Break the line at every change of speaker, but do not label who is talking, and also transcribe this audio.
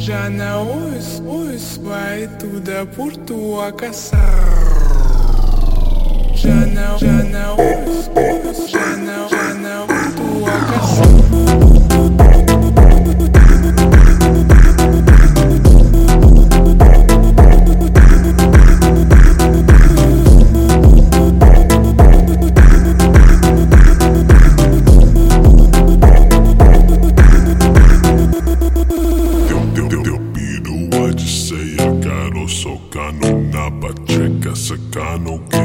Já não ouço, vai tudo por tua caçar. Já não ouço, já não por tua caçar.
Soca no na pacheca, sacano.